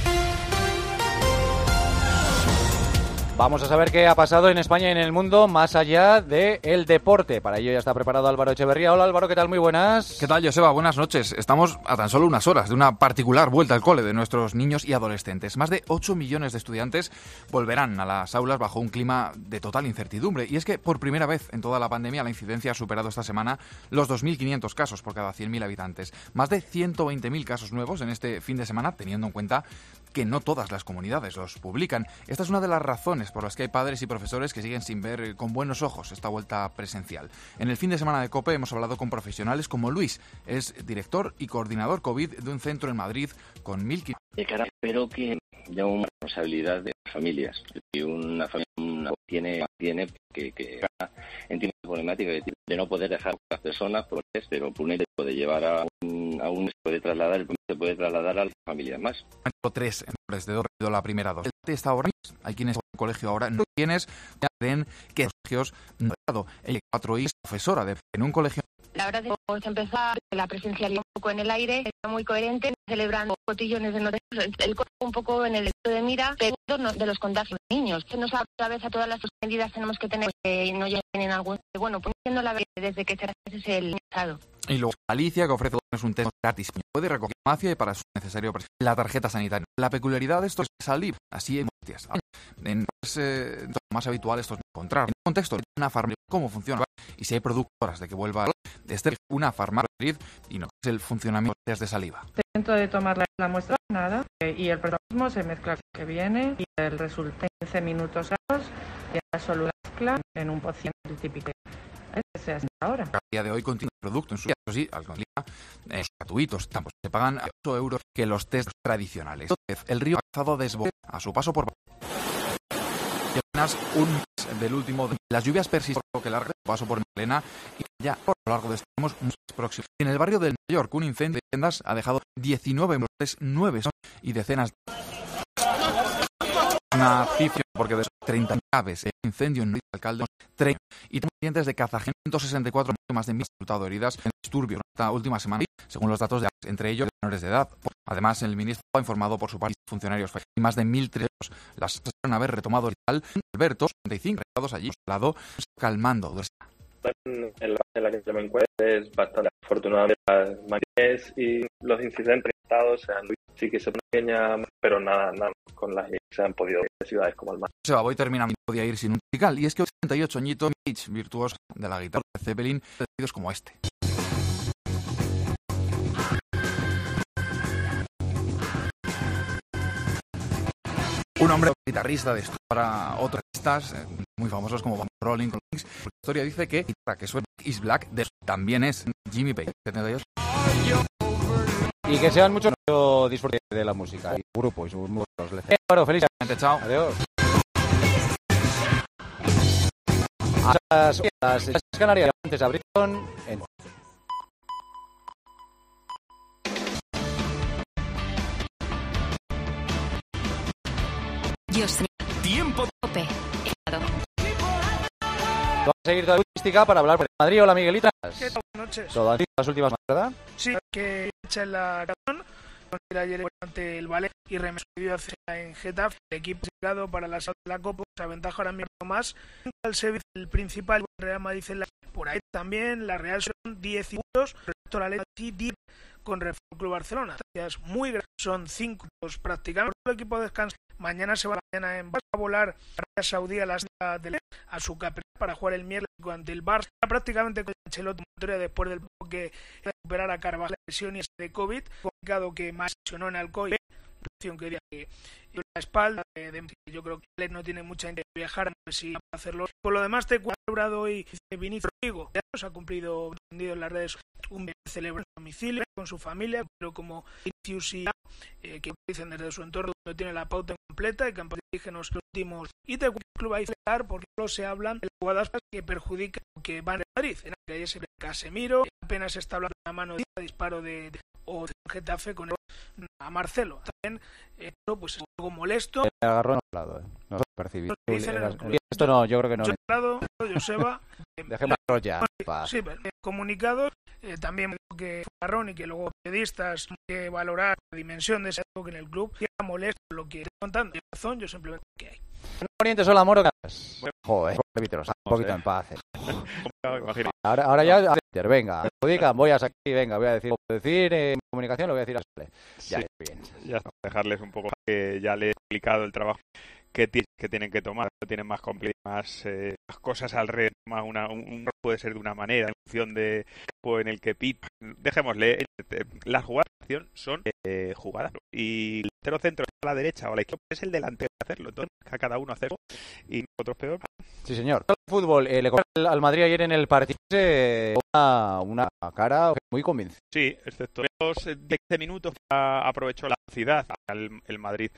Vamos a saber qué ha pasado en España y en el mundo más allá del deporte. Para ello ya está preparado Álvaro Echeverría. Hola Álvaro, ¿qué tal? Muy buenas. ¿Qué tal, Joseba? Buenas noches. Estamos a tan solo unas horas de una particular vuelta al cole de nuestros niños y adolescentes. Más de ocho millones de estudiantes volverán a las aulas bajo un clima de total incertidumbre. Y es que por primera vez en toda la pandemia la incidencia ha superado esta semana los dos mil quinientos casos por cada cien mil habitantes. Más de ciento veinte mil casos nuevos en este fin de semana, teniendo en cuenta que no todas las comunidades los publican. Esta es una de las razones por las que hay padres y profesores que siguen sin ver con buenos ojos esta vuelta presencial. En el fin de semana de COPE hemos hablado con profesionales como Luis, es director y coordinador COVID de un centro en Madrid con mil quinientos. De cara, espero que haya una responsabilidad de las familias. Y una familia tiene, tiene que, que entiende la problemática de no poder dejar a las personas, pero por un hecho puede llevar a un, a un se puede trasladar, se puede trasladar a las familias más. Tres menores de dos, la primera dos. El debate está ahora. Hay quienes en el colegio ahora no tienes creen que los colegios no han dado. El cuatro I es profesora de en un colegio. La verdad es que empezar la presencialidad un poco en el aire, está muy coherente, celebrando cotillones de noticias, el coche un poco en el hecho de mira, pero de los contagios de niños. Que no sabe a vez a todas las medidas tenemos que tener, que no lleguen en algún... Bueno, poniendo la vez desde que se hace el estado. Y luego Alicia, que ofrece un test gratis. Puede recoger farmacia y para eso es necesario la tarjeta sanitaria. La peculiaridad de esto es salir así en molestias. En pues, eh, lo más habitual esto es encontrar. En un contexto de una farmacia, cómo funciona y si hay productoras de que vuelva a este una farmacia y no es el funcionamiento de saliva. Intento de tomar la, la muestra, nada, y el protagonismo se mezcla que viene y el resultado en quince minutos y la solo mezcla en un pocillo típico. Se hace ahora. A día de hoy continúa el producto en su caso, sí, al eh, gratuitos, tampoco se pagan a ocho euros que los test tradicionales. Entonces, el río ha empezado a desbordar a su paso por y apenas un mes del último de... Las lluvias persisten que larga paso por Malena y ya por lo largo de estos meses próximos. En el barrio del Nueva York, un incendio de tiendas ha dejado diecinueve muertes, nueve son y decenas de... Una cifra porque de esos treinta aves el incendio en el alcalde treinta y pendientes de Cartagena ciento sesenta y cuatro más de mil resultado heridas en disturbios esta última semana, según los datos de entre ellos menores de edad. Además, el ministro ha informado por su parte funcionarios y más de mil trescientos las asesoran haber retomado el tal Alberto, treinta y cinco grados allí, lado calmando. En la, en la que yo me encuentro es bastante afortunadamente las máquinas y los incidentes se han sí que se pequeña, pero nada, nada con las que se han podido ver ciudades como Almagro. Seba, voy terminando, no podía ir sin un musical, y es que ochenta y ocho añitos, Mitch, virtuoso de la guitarra de Zeppelin, decididos como este. Un hombre guitarrista de esto para otros artistas eh, muy famosos como Rolling Stones. La historia dice que la que suena Is Black de también es Jimmy Page. setenta y dos. Y que sean muchos no disfruten de la música y su grupo y sus músicos. Bueno, feliz año, chao. Adiós. Las, las, las Canarias antes abrieron en... Tiempo. Cope. Vamos a seguir toda la turística para hablar por Madrid. Hola, Miguelitas. ¿Qué tal? Buenas noches. Todas las últimas, ¿verdad? Sí, que echa en la razón. Ayer ante el Valencia y remedió en Getafe. El equipo llegado para la salida de la Copa se aventaja ahora mismo más. El Sevilla, el principal Real Madrid en la... Por ahí también la Real son diez puntos. Respecto a la Leti, diez con Real Club Barcelona. Muy grandes, son cinco prácticamente. El equipo descansa. Mañana se va mañana en a volar a Arabia Saudí a las de a su capital para jugar el miércoles ante el Barça. Prácticamente con Ancelotti después del que recuperar a Carvajal la lesión y de COVID, complicado que más lesionó en Alcoy, que que la espalda de, de, yo creo que no tiene mucha intención de viajar, no sé si va a hacerlo. Por lo demás, te ha celebrado hoy Vinicius Rodrigo, ya nos ha cumplido vendido en las redes un celebrar a domicilio con su familia, pero como Vinicius y eh, que dicen desde su entorno no tiene la pauta completa y campos indígenas los últimos y de club hay que hablar porque no se hablan de jugadas que perjudican o que van a Madrid. En aquella ese Casemiro apenas está hablando de la mano de disparo de, de o de Getafe con el, a Marcelo. También eh, pues es algo molesto. El agarrón no ha hablado, ¿eh? No se percibe. El Esto no, yo creo que no. Yo he hablado, Joseba. Dejémoslo ya. Sí, eh, comunicados. Eh, también que Farrón y que luego periodistas que valorar la dimensión de ese algo que en el club ya molesto lo que estoy contando. De razón, yo simplemente que hay. Oriente Sola Moro. Joder, árbitros, un poquito en paz. Ahora, ahora ya, venga, adjudican, voy a sacar, venga, voy a decir, decir en comunicación, lo voy a decir a Sole. Ya, sí, bien. Ya dejarles un poco que ya le he explicado el trabajo que, t- que tienen que tomar, tienen más más, eh, más cosas alrededor, más una, un, un puede ser de una manera, en función de campo en el que pit. Dejémosle, eh, las jugadas de acción son eh, jugadas y el delantero centro a la derecha o a la izquierda es el delantero de hacerlo, entonces a cada uno hacerlo y nosotros peor. Sí, señor. El fútbol, eh, le cogió al Madrid ayer en el partido eh, una, una cara muy convincente. Sí, excepto los veinte minutos aprovechó la velocidad el, el Madrid.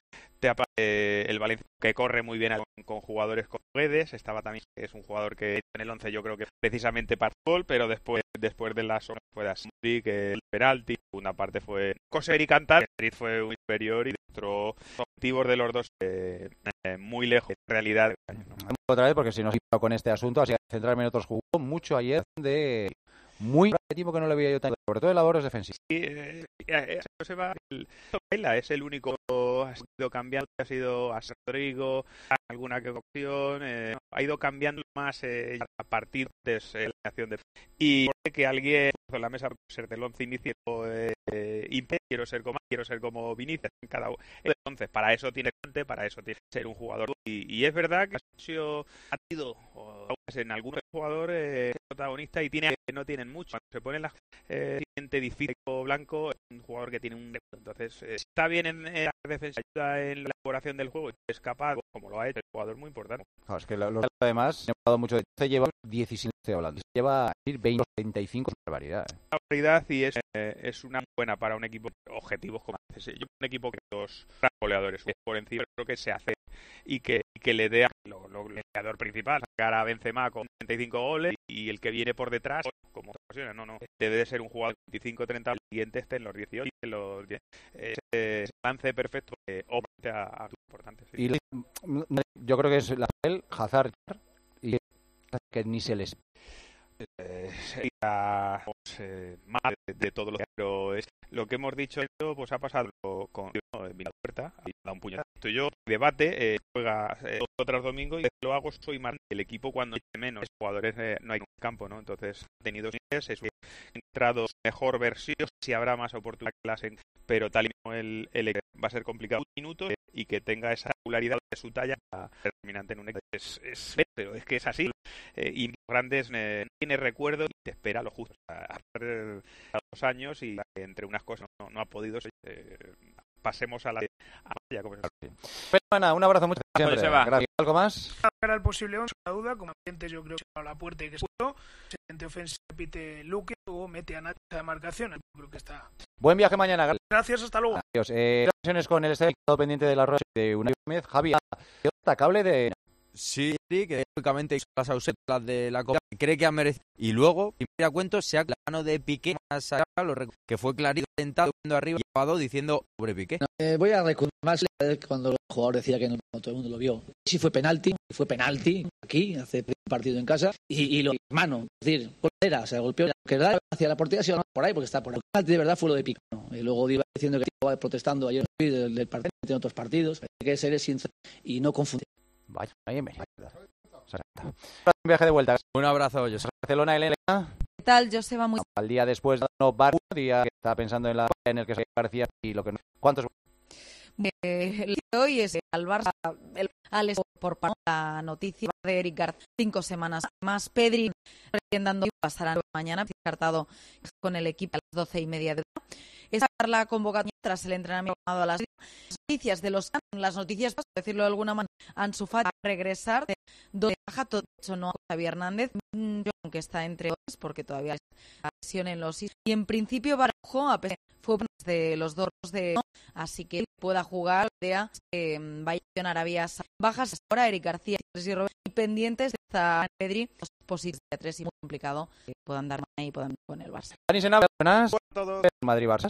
Eh, el Valencia que corre muy bien con, con jugadores con Guedes, estaba también, es un jugador que en el once yo creo que precisamente para el gol, pero después después de la zona fue así, que el penalti, una parte fue coser y cantar, el Madrid fue muy superior y nuestros objetivos de los dos eh, eh, muy lejos de la realidad. Otra vez, porque si no sigo con este asunto, así que centrarme en otros jugó mucho ayer de muy tiempo que no le veía yo tanto, sobre todo en labores defensivas. Sí, eh, eh, se va el Baila, es el único ha sido cambiando, ha sido a Rodrigo, alguna que ocasión, eh, ha ido cambiando más eh, a partir de eh, la acción de y que alguien en la mesa ser del once inicio eh, eh, quiero ser como quiero ser como Vinicius en cada uno. Entonces para eso tiene para eso tiene que ser un jugador y, y es verdad que ha sido ha sido en algunos jugadores eh, protagonistas y tiene no tienen mucho. Cuando se pone la eh, siguiente difícil blanco es un jugador que tiene un entonces eh, está bien en, en la defensa, ayuda en la elaboración del juego y es capaz como lo ha hecho el jugador muy importante. No, es que lo, lo además he hablado mucho de se lleva diecisiete hablando se lleva veinte treinta y cinco barbaridad. ¿eh? Barbaridad y es eh, es una buena para un equipo objetivos como hace yo un equipo que los goleadores por encima creo que se hace y que, y que le dé lo, lo, el goleador principal sacar a Benzema con treinta y cinco goles y el que viene por detrás como ocasiones no no debe de ser un jugador de veinticinco treinta el siguiente esté en los dieciocho en los diez ese, ese lance perfecto eh, a, a importante sí. Y lo, yo creo que es la el Hazard y que ni se les eh, sería pues, eh, mal de, de todo lo que pero es lo que hemos dicho esto pues ha pasado con ¿no? En puerta y da un puñetazo yo debate eh, juega eh, otros domingos y lo hago soy más el equipo cuando hay menos jugadores eh, no hay un campo no entonces ha tenido es un entrado mejor versión, si habrá más oportunidad que las en, pero tal y como el, el va a ser complicado un minuto eh, y que tenga esa regularidad de su talla determinante en un equipo. Es, es, pero es que es así. Eh, y Grandes eh, tiene recuerdo y te espera lo justo a, a, a dos años y entre unas cosas no, no ha podido. Eh, pasemos a la a ya, como Ana, un abrazo mucho siempre. Gracias. ¿Algo más? Para el posible once, la duda, como antes yo creo que a la puerta y que se puso, siguiente ofensiva repite Luque o mete a Nacho de marcación. Yo creo que está. Buen viaje mañana. Gracias, hasta luego. Adiós. Eh, con el estadio pendiente de la rueda de Unai Gómez. Javi, ¿qué atacable de Sí, que lógicamente hizo las ausencias de la Copa, cree que ha merecido. Y luego, primera cuento, se ha la mano de Piqué, más allá, lo que fue clarito, sentado, viendo arriba, llevado, diciendo sobre Piqué. No, eh, voy a recordar más cuando el jugador decía que no, no todo el mundo lo vio. Sí fue penalti, fue penalti aquí, hace un partido en casa, y, y lo mano, es decir, era, o sea, golpeó que da hacia la portería, sí o no, por ahí, porque está por ahí. El penalti de verdad fue lo de Piqué. ¿No? Y luego iba diciendo que estaba protestando ayer del, del partido, en otros partidos, hay que ser sincero y no confundir. Vaya, ahí me. Un viaje de vuelta. Un abrazo, José. Barcelona, Elena. ¿Qué tal, Joseba? Muy... Al día después, no Bar, día que está pensando en la en el que se García y lo que no. ¿Cuántos? Eh, el de hoy es al Barça, el Alex por la noticia de Eric García. Cinco semanas más. Pedri recién dando pasará mañana, descartado con el equipo a las doce y media de la Esa la convocatoria tras el entrenamiento a las noticias de los las noticias, por decirlo de alguna manera, Ansu Fati a regresar de donde baja todo hecho no a Xavi Hernández, aunque está entre dos porque todavía hay lesión en los y en principio Barajo a pesar fue de los dos de así que pueda jugar idea que eh, vaya a Arabia bajas ahora Eric García y Robert y pendientes de esta Pedri posibles de tres y muy complicado que puedan dar ahí y puedan con el Barça. Dani Senab, buenas. Madrid Barça.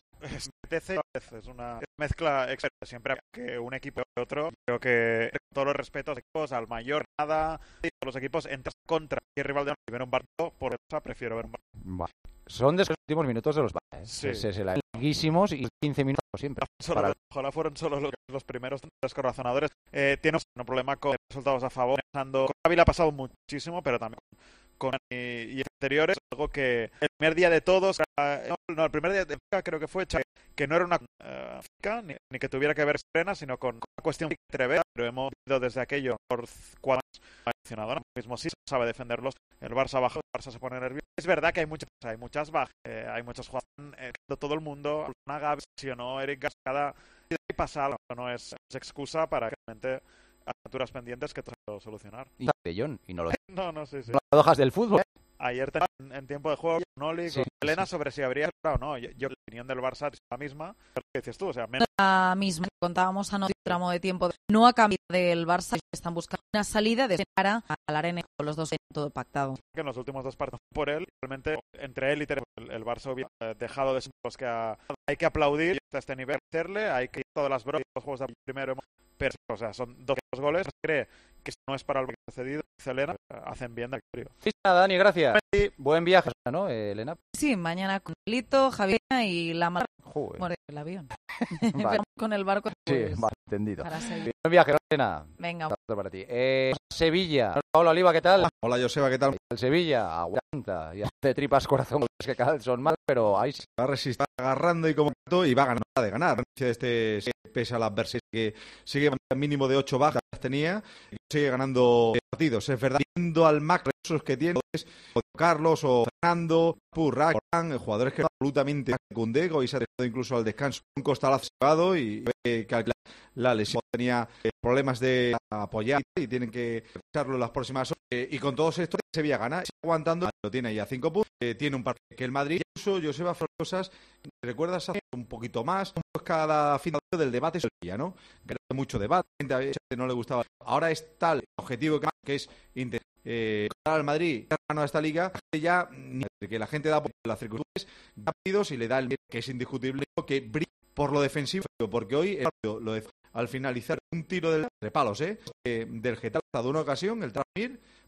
Es una mezcla excelente siempre que un equipo y otro. Creo que con todos los respetos equipos al mayor nada todos los equipos entran contra el rival de ver un partido por eso prefiero ver un partido. Vale. Son de los últimos minutos de los Barça. Sí. Es, es, es larguísimos y quince minutos siempre. Solo, para... Ojalá fueron solo los, los primeros descorazonadores. Eh, tiene un problema con resultados a favor. Con Xavi le ha pasado muchísimo, pero también con y, y anteriores, algo que el primer día de todos, no, el primer día de creo que fue que no era una uh, ni, ni que tuviera que ver Serena, sino con, con una cuestión trevera, pero hemos ido desde aquello por cuatro años mencionado, ¿no? Mismo sí sabe defenderlos, el Barça baja, el Barça se pone nervioso. Es verdad que hay muchas, hay muchas bajas, eh, hay muchos jugadores, eh, todo el mundo, una Gabi, si o no, Eric García, cada y pasa algo, no es, es excusa para que realmente asignaturas pendientes que tengo que solucionar. Y de John, y no lo No, no, sí, sí. Las paradojas del fútbol. Ayer en, en tiempo de juego Noli sí, con Elena sí. sobre si habría o no. Yo, yo la opinión del Barça es la misma. ¿Qué dices tú? O sea, menos... La misma. Contábamos anoche un tramo de tiempo. No ha cambiado del Barça. Están buscando una salida de cara a la arena con los dos en todo pactado. Que en los últimos dos partidos por él, realmente entre él y Tere, el, el Barça hubiera dejado de ser los que ha, hay que aplaudir a este nivel, hacerle, hay que ir todas las bromas, los juegos de primero, pero, o sea, son dos goles, cree que no es para el cedido, dice Elena, hacen bien de actorio. Sí, Dani, gracias. Sí, buen viaje, ¿no, Elena? Sí, mañana con Lito, Javier y la mar... Joder. Bueno, el avión. Vale. Con el barco. Pues, sí, vale, entendido. Buen viaje, Elena. Venga. Para ti. Eh, Sevilla. Hola, Oliva, ¿qué tal? Hola, Joseba, ¿qué tal? El Sevilla aguanta y hace tripas corazón, es que cada vez son mal, pero ahí sí. Va a resistir, agarrando y como y va a ganar de ganar. Este pese a la adversidad que sigue al mínimo de ocho bajas tenía y sigue ganando partidos. Es verdad, viendo al Mac recursos que tiene, o Carlos o Fernando, Purra, jugadores que absolutamente Cundego y se ha dejado incluso al descanso un costalazo llevado y eh, que la lesión tenía eh, problemas de apoyar y tienen que echarlo en las próximas horas. Eh, y con todos estos Sevilla gana, sigue aguantando, lo tiene ya cinco puntos, eh, tiene un partido que el Madrid, incluso Joseba Cosas, recuerdas hace un poquito más, pues cada final del debate Sevilla, ¿no? Que hay mucho debate, a gente no le gustaba. Ahora es tal el objetivo que, que es intentar eh, al Madrid a esta liga, ya que la gente da por las circunstancias rápidos y le da el miedo que es indiscutible que brilla por lo defensivo, porque hoy el partido, lo de, al finalizar un tiro del, de palos, ¿eh? Eh, del Getafe ha dado una ocasión, el Tramir,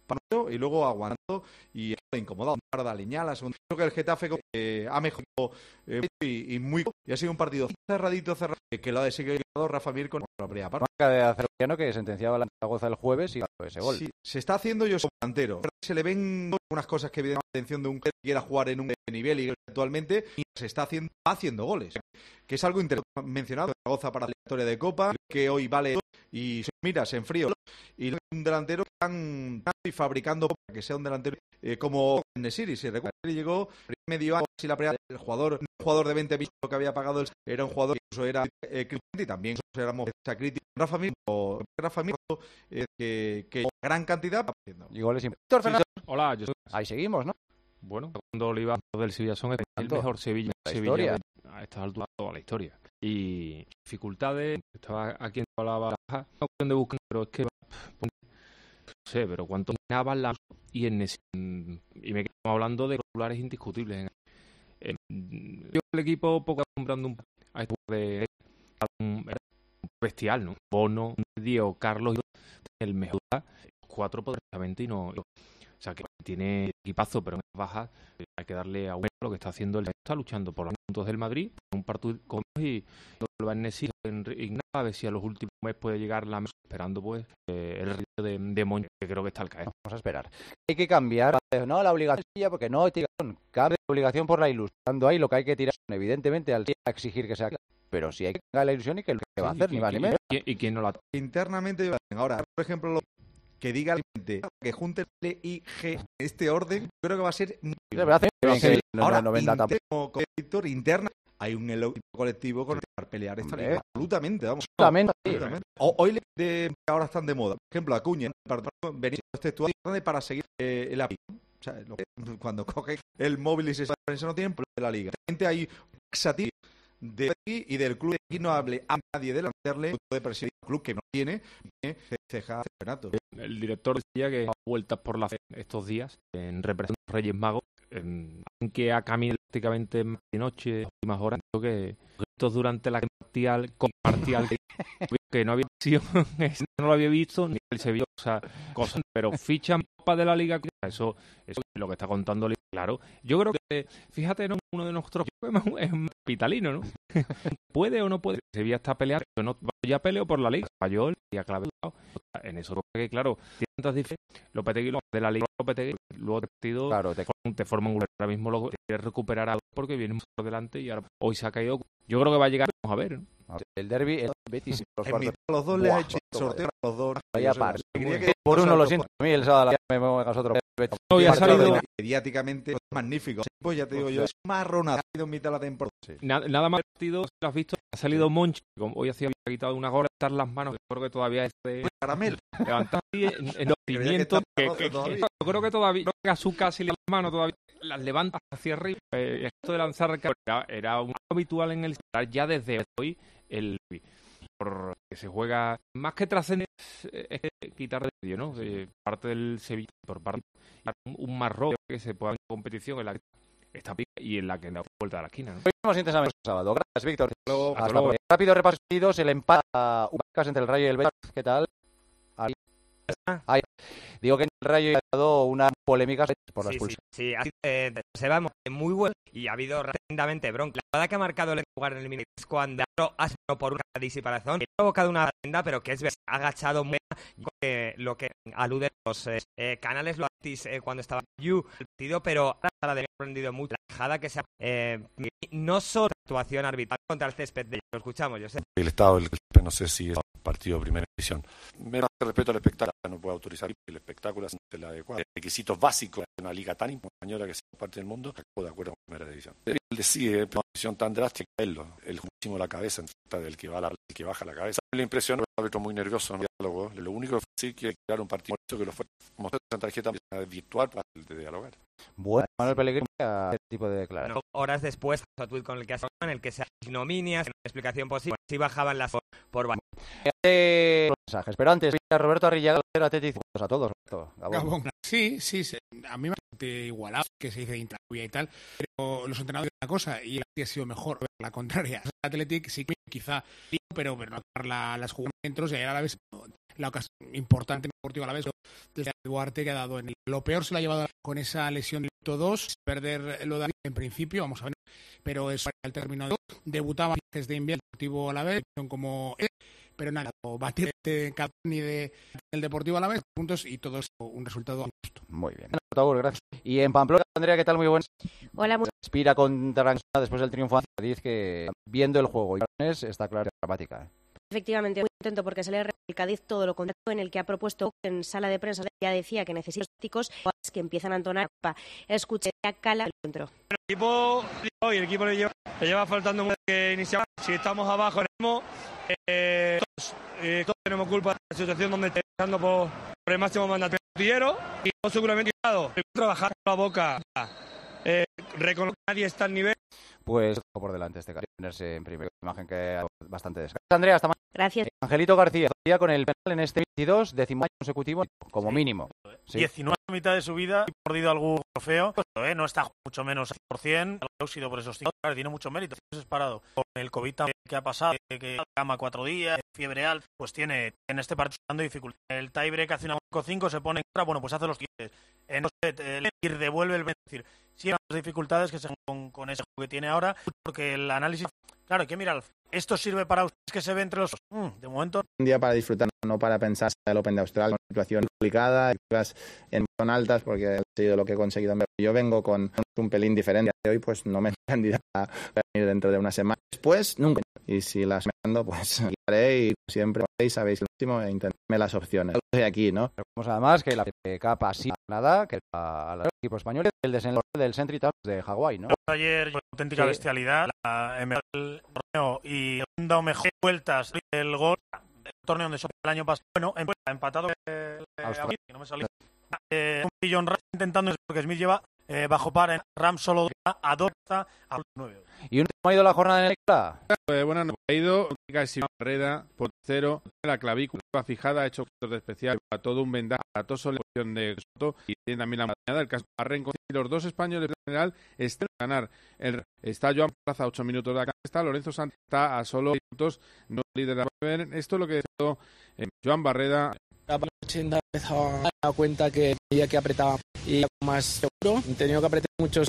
para y luego aguantando y incomodado para dar liñalas. Creo que el Getafe eh, ha mejorado eh, y, y muy y ha sido un partido cerradito, cerrado, que lo ha seguido Rafa Mir con la primera parte. Marca de Azerbaiyano que sentenciaba la Zaragoza el jueves y ese gol. Sí, se está haciendo yo soy delantero. Se le ven algunas cosas que vienen a la atención de un que quiera jugar en un nivel y actualmente y se está haciendo, haciendo goles. Que es algo interesante mencionado. Zaragoza para la historia de Copa, que hoy vale y mira, se enfrió. Y un delantero que están fabricando para que sea un delantero eh, como Nesiri. Si recuerda, llegó medio año si la primera, el jugador, un jugador de veinte millones que había pagado el, era un jugador que incluso era eh, y también éramos esa crítica. Rafa Mir, o Rafa Mir, eh, que, que gran cantidad. Y goles Hola, yo soy... Ahí seguimos, ¿no? Bueno, cuando Oliva del Sevilla son el mejor Sevilla, Sevilla a estas alturas de toda la historia. Y dificultades, estaba aquí en hablaba no cuestión de buscar, pero es que no sé, pero cuánto ganaba la y en ese, y me quedamos hablando de titulares indiscutibles. En, en, yo el equipo poco comprando un a este de un bestial, ¿no? Bono, Diego, Carlos, el mejor, cuatro poderosamente y no. O sea, que tiene equipazo, pero en baja hay que darle a lo que está haciendo. El está luchando por los puntos del Madrid, un partido con y lo va a necesitar a ver si a los últimos meses puede llegar la mesa, esperando pues eh, el río de, de Moño, que creo que está al caer. Vamos a esperar. Hay que cambiar, no la obligación, porque no tiraron, cambia la obligación por la ilusión. Cuando hay lo que hay que tirar, evidentemente, al a exigir que sea claro. Pero si hay que tenga la ilusión y que lo que va a hacer, ni más ni menos. ¿Y quién no la internamente? Ahora, por ejemplo, que diga la gente que junte L I G en este orden, creo que va a ser muy bien. Ahora, como Víctor, interna, hay un equipo colectivo con el que pelear esta liga. Absolutamente, vamos. Absolutamente. Hoy de, ahora están de moda. Por ejemplo, Acuña, venir exceptuado para seguir eh, el api. O sea, lo que, cuando coge el móvil y se sabe, eso no tienen problema de la liga. Realmente hay un de aquí y del club de aquí no hable a nadie de lanzarle de presión del club que no tiene eh, ceja campeonato. El director decía que a vueltas por la fe estos días en representación de Reyes Magos, en, aunque ha caminado prácticamente de noche, últimas horas, creo que estos durante la martial con martial que no había sido, no lo había visto ni el Sevilla, o sea, cosas, pero fichan de la liga, eso, eso es lo que está contando, claro. Yo creo que, fíjate, ¿no? Uno de nuestros es un capitalino, ¿no? ¿Puede o no puede? Sevilla está peleando, no, ya peleo por la liga, Payol y a clave. En eso, que claro, tiene tantas diferencias. Lopetegui, de la liga Lopetegui, luego te partido, claro, te, te forman un ahora mismo lo quieres recuperar a porque viene por delante y ahora hoy se ha caído. Yo creo que va a llegar, vamos a ver, ¿no? El derbi, el Betis, los, los dos le ha hecho sorteo a los dos. Vaya par. Por uno lo siento, a mí el sábado me muevas otro. No, ya ha salido mediáticamente magnífico. Pues ya te digo yo, es marronado en mitad de la temporada. Sí. Nada, nada más partido, lo has visto, ha salido Monchi, como hoy hacía había quitado una gorra, estar las manos, creo que todavía es de caramelo. Levantar en, en los pimientos, que, que, que, que, yo creo que todavía, creo que a su casi las manos todavía las levanta hacia arriba. Eh, esto de lanzar era, era un habitual en el ya desde hoy el por que se juega más que trascender es que quitar de medio, ¿no? De parte del Sevilla por parte un, un marrón que se pueda en competición en la que está pica y en la que da vuelta a la esquina, ¿no? Vamos intensamente el sábado. Gracias, Víctor. Luego, hasta luego. Rápido repaso partidos, el empate a Ubacas entre el Rayo y el Betis. ¿Qué tal? Ahí. Ahí. Digo que en el Rayo ha dado una polémica por la sí, expulsión. Sí, sí, así eh, se va muy bueno y ha habido tremendamente bronca. La verdad que ha marcado el jugar en el mini es cuando ha sido por una disiparazón que ha provocado una tremenda, pero que es verdad, ha agachado muy eh, lo que alude los eh, canales lo eh, cuando estaba You el partido, pero ahora la de aprendido mucho la dejada que se ha eh, no solo actuación arbitral contra el césped de lo escuchamos, yo sé. El estado del césped no sé si es partido de primera división. Menos respeto al espectáculo, no puedo autorizar el espectáculo es el adecuado. Requisitos básicos de una liga tan importante que sea parte del mundo, acabo de acuerdo con primera división. Él decide una decisión tan drástica, él, el muchísimo la cabeza del que, va la, el que baja la cabeza. La impresión es un árbitro muy nervioso en el diálogo. Lo único que sí que crear un partido que lo fue mostrar esa tarjeta virtual para de dialogar. Bueno, Manuel Pellegrini a este tipo de declaraciones. No, horas después, a tweet con el que ha en el que se ignominias, en una explicación posible, si bajaban las por bajo. Eh, mensajes, pero antes, Roberto Arrillaga, a Teti, a todos. Gabón. Sí, sí, sí, a mí me parece igualado que se dice intracuya y tal, pero los entrenadores de una cosa y el Atleti ha sido mejor, la contraria. El Athletic sí que quizá pero, pero no la, las jugamentos y ayer a la vez la ocasión importante Deportivo a la vez desde Duarte que ha dado en el, lo peor se lo ha llevado con esa lesión del dos, perder lo de en principio, vamos a ver, pero eso al término de debutaba antes de invierno Deportivo a la vez, son como él, pero nada, batir de ni de el Deportivo a la vez, puntos y todo eso un resultado justo. Muy bien. Gracias. Y en Pamplona, Andrea, ¿qué tal? Muy buenas. Hola, muy Inspira con tranquilidad después del triunfo ante Cádiz, que viendo el juego y está claro que es dramática. ¿eh? Efectivamente, muy contento porque sale el Cádiz todo lo contrario, en el que ha propuesto en sala de prensa, ya decía que necesita tácticos que empiezan a entonar para escuchar a Cala el encuentro. El equipo, hoy el equipo le lleva, le lleva faltando un que iniciar. Si estamos abajo, eh, todos, eh, todos tenemos culpa de la situación donde estamos pasando por, por el máximo mandatario y todos seguramente trabajar la boca, eh, reconocer que nadie está al nivel. Pues por delante este caso, ponerse en primera imagen que es bastante descarga. Andrea, hasta mañana. Gracias. Angelito García, todavía con el penal en este veintidós, décimo año consecutivo, como sí. mínimo. Sí. diecinueve a mitad de su vida y perdido algún trofeo, pues, eh, no está mucho menos al cien por ciento, el óxido por esos cinco, claro, tiene mucho mérito, es parado. Con el COVID también que ha pasado, que cama cuatro días, fiebre alta, pues tiene en este partido dando dificultad. El tiebreak hace una cinco cinco, se pone en contra, bueno, pues hace los siguientes. En el ir devuelve el es decir, sí hay las dificultades que se con, con ese juego que tiene ahora, porque el análisis, claro, hay que mirar, ¿esto sirve para ustedes que se ve entre los mm, de momento? Un día para disfrutar, no para pensar en el Open de Australia, una situación complicada, en son altas porque ha sido lo que he conseguido. Yo vengo con un pelín diferente de hoy, pues no me he candidato a venir dentro de una semana. Después, nunca. Y si las me ando, pues haré y siempre sabéis lo último e intentarme las opciones. Estoy aquí, ¿no? Vemos además que la capa así nada, que al equipo español el desenlace del Sentry Towns de Hawái, ¿no? Ayer auténtica sí. bestialidad, la, en el torneo y han dado mejor vueltas el gol del torneo donde el año pasado, bueno, empatado el, el, que no me salió. Eh, un billón Ram intentando porque Smith lleva eh, bajo par en Ram solo adopta a nueve. ¿Y un ha ido la jornada en el Ecla? Eh, bueno, no, ha ido casi Barreda por tercero, la clavícula fijada, ha hecho costos de especial para todo un vendaje, para todo la posición de Soto y tiene también la mañana el caso Barren. Los dos españoles en general están a ganar. El, está Joan Plaza a ocho minutos de acá, está Lorenzo Santos está a solo minutos, no lidera. Esto es lo que decía eh, Joan Barreda. A los ochenta empezaba a dar cuenta que veía que apretaba y más seguro. He tenido que apretar muchos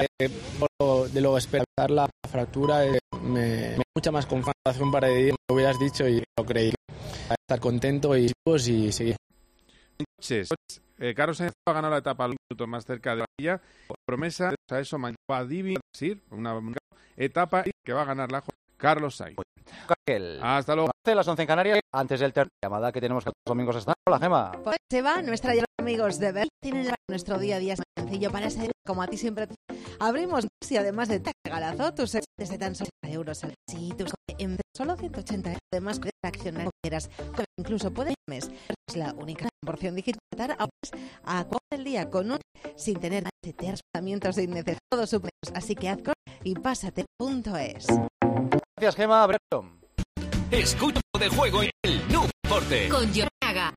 de lo esperar la fractura. Eh, me, me mucha más confianza un par de días, me lo hubieras dicho y lo creí. A estar contento y, pues, y seguir. Noches. Eh, Carlos Sainz va a ganar la etapa un minuto más cerca de la villa. Promesa, a eso mañana Divi, una, una etapa que va a ganar la Carlos Sainz. Hasta luego. De las once en Canarias, antes del tercer llamada que tenemos que los domingos hasta. Hola, Gema. Pues se va nuestra amigos de Ver. Tienen nuestro día a día sencillo para ser como a ti siempre. Abrimos y además de regalazo tus desde tan solo euros al sí, tus en solo ciento ochenta euros. Además, puedes accionar quieras. Incluso puedes mes. Es la única porción digital a cuatro del día con un sin tener tratamientos innecesarios. Todos suplementos. Así que haz y pásate punto es. Gracias, Gema. Breton. Escucha de juego en el Nuevo Deporte. Con Yonaga.